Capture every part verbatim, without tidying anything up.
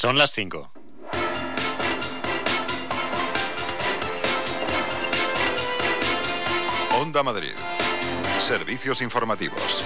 Son las cinco. Onda Madrid. Servicios informativos.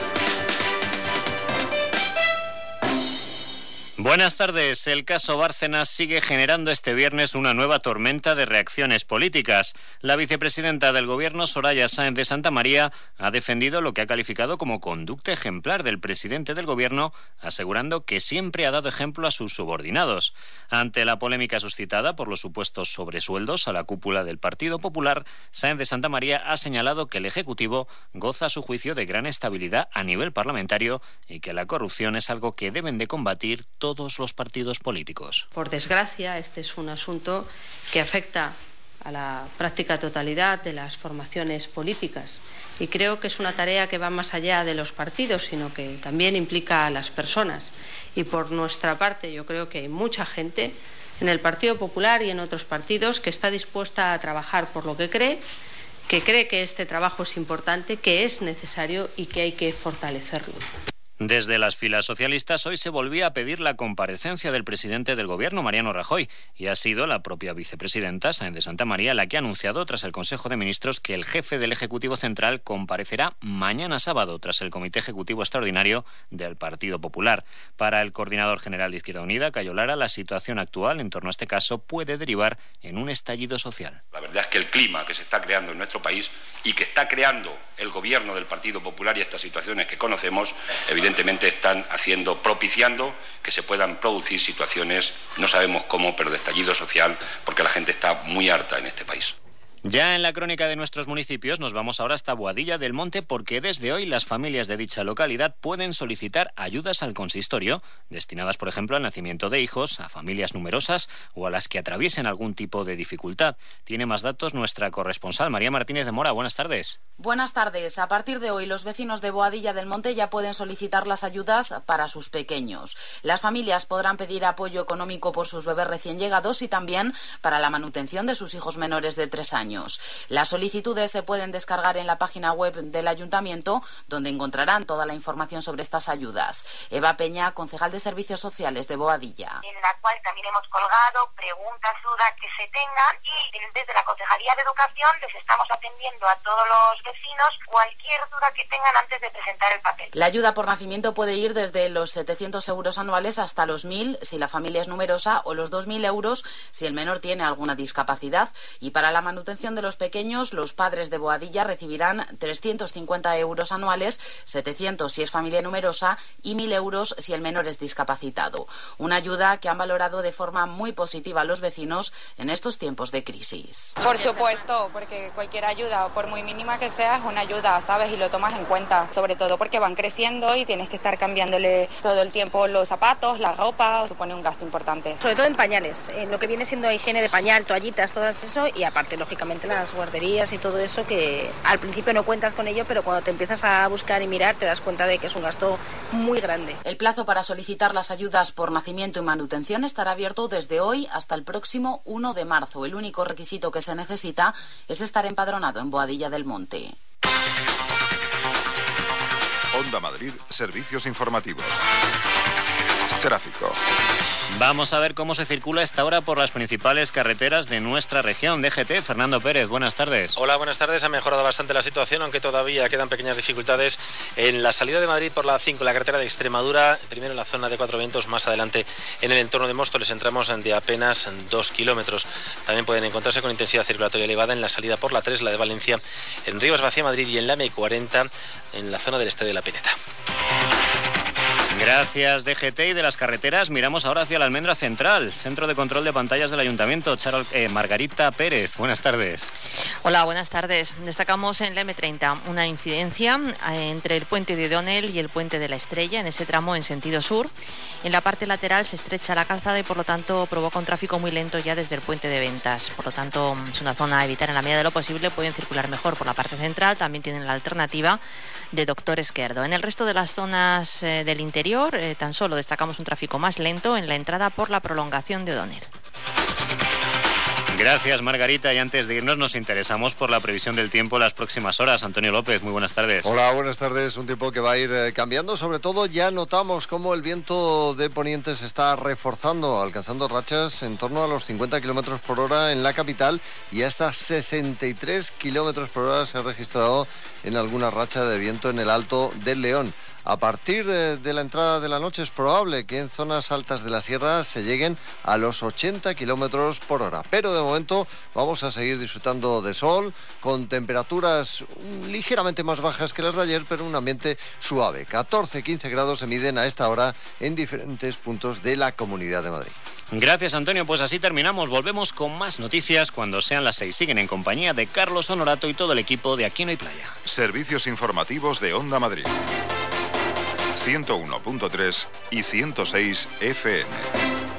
Buenas tardes. El caso Bárcenas sigue generando este viernes una nueva tormenta de reacciones políticas. La vicepresidenta del Gobierno, Soraya Sáenz de Santamaría, ha defendido lo que ha calificado como conducta ejemplar del presidente del Gobierno, asegurando que siempre ha dado ejemplo a sus subordinados. Ante la polémica suscitada por los supuestos sobresueldos a la cúpula del Partido Popular, Sáenz de Santamaría ha señalado que el Ejecutivo goza a su juicio de gran estabilidad a nivel parlamentario y que la corrupción es algo que deben de combatir todos todos los partidos políticos. Por desgracia, este es un asunto que afecta a la práctica totalidad de las formaciones políticas y creo que es una tarea que va más allá de los partidos, sino que también implica a las personas. Y por nuestra parte, yo creo que hay mucha gente en el Partido Popular y en otros partidos que está dispuesta a trabajar por lo que cree, que cree que este trabajo es importante, que es necesario y que hay que fortalecerlo. Desde las filas socialistas hoy se volvía a pedir la comparecencia del presidente del Gobierno, Mariano Rajoy, y ha sido la propia vicepresidenta, Sáenz de Santamaría, la que ha anunciado tras el Consejo de Ministros que el jefe del Ejecutivo Central comparecerá mañana sábado tras el Comité Ejecutivo Extraordinario del Partido Popular. Para el coordinador general de Izquierda Unida, Cayo Lara, la situación actual en torno a este caso puede derivar en un estallido social. La verdad es que el clima que se está creando en nuestro país y que está creando el Gobierno del Partido Popular y estas situaciones que conocemos, evidentemente evidentemente están haciendo, propiciando que se puedan producir situaciones, no sabemos cómo, pero de estallido social, porque la gente está muy harta en este país. Ya en la crónica de nuestros municipios nos vamos ahora hasta Boadilla del Monte porque desde hoy las familias de dicha localidad pueden solicitar ayudas al consistorio destinadas, por ejemplo, al nacimiento de hijos, a familias numerosas o a las que atraviesen algún tipo de dificultad. Tiene más datos nuestra corresponsal María Martínez de Mora. Buenas tardes. Buenas tardes. A partir de hoy los vecinos de Boadilla del Monte ya pueden solicitar las ayudas para sus pequeños. Las familias podrán pedir apoyo económico por sus bebés recién llegados y también para la manutención de sus hijos menores de tres años. Las solicitudes se pueden descargar en la página web del Ayuntamiento, donde encontrarán toda la información sobre estas ayudas. Eva Peña, concejal de Servicios Sociales de Boadilla. En la cual también hemos colgado preguntas, dudas que se tengan y desde la Concejalía de Educación les estamos atendiendo a todos los vecinos cualquier duda que tengan antes de presentar el papel. La ayuda por nacimiento puede ir desde los setecientos euros anuales hasta los mil si la familia es numerosa o los dos mil euros si el menor tiene alguna discapacidad. Y para la manutención de los pequeños, los padres de Boadilla recibirán trescientos cincuenta euros anuales, setecientos si es familia numerosa y mil euros si el menor es discapacitado. Una ayuda que han valorado de forma muy positiva los vecinos en estos tiempos de crisis. Por supuesto, porque cualquier ayuda, por muy mínima que sea, es una ayuda, ¿sabes? Y lo tomas en cuenta, sobre todo porque van creciendo y tienes que estar cambiándole todo el tiempo los zapatos, la ropa, supone un gasto importante. Sobre todo en pañales, en lo que viene siendo higiene de pañal, toallitas, todo eso, y aparte, lógicamente, las guarderías y todo eso que al principio no cuentas con ello, pero cuando te empiezas a buscar y mirar te das cuenta de que es un gasto muy grande. El plazo para solicitar las ayudas por nacimiento y manutención estará abierto desde hoy hasta el próximo uno de marzo. El único requisito que se necesita es estar empadronado en Boadilla del Monte. Onda Madrid, servicios informativos. Tráfico. Vamos a ver cómo se circula a esta hora por las principales carreteras de nuestra región. D G T, Fernando Pérez, buenas tardes. Hola, buenas tardes. Ha mejorado bastante la situación, aunque todavía quedan pequeñas dificultades en la salida de Madrid por la cinco, la carretera de Extremadura, primero en la zona de Cuatro Vientos, más adelante en el entorno de Móstoles, entramos de apenas dos kilómetros. También pueden encontrarse con intensidad circulatoria elevada en la salida por la tres, la de Valencia, en Rivas Vacía Madrid y en la M cuarenta, en la zona del Este de la Pineta. Gracias, D G T. Y de las carreteras miramos ahora hacia la Almendra Central, Centro de Control de Pantallas del Ayuntamiento. Charol, eh, Margarita Pérez, buenas tardes. Hola, buenas tardes. Destacamos en la M treinta una incidencia entre el puente de O'Donnell y el puente de la Estrella, en ese tramo en sentido sur. En la parte lateral se estrecha la calzada y por lo tanto provoca un tráfico muy lento ya desde el puente de Ventas. Por lo tanto, es una zona a evitar en la medida de lo posible. Pueden circular mejor por la parte central. También tienen la alternativa de Doctor Esquerdo. En el resto de las zonas eh, del interior, eh, tan solo destacamos un tráfico más lento en la entrada por la prolongación de O'Donnell. Gracias, Margarita. Y antes de irnos, nos interesamos por la previsión del tiempo en las próximas horas. Antonio López, muy buenas tardes. Hola, buenas tardes. Un tiempo que va a ir eh, cambiando. Sobre todo ya notamos cómo el viento de poniente se está reforzando, alcanzando rachas en torno a los cincuenta kilómetros por hora en la capital y hasta sesenta y tres kilómetros por hora se ha registrado en alguna racha de viento en el Alto del León. A partir de, de la entrada de la noche es probable que en zonas altas de la sierra se lleguen a los ochenta kilómetros por hora. Pero de momento vamos a seguir disfrutando de sol, con temperaturas ligeramente más bajas que las de ayer, pero un ambiente suave. catorce a quince grados se miden a esta hora en diferentes puntos de la Comunidad de Madrid. Gracias, Antonio. Pues así terminamos. Volvemos con más noticias cuando sean las seis. Siguen en compañía de Carlos Honorato y todo el equipo de Aquí no hay playa. Servicios informativos de Onda Madrid. ciento uno punto tres y ciento seis F M.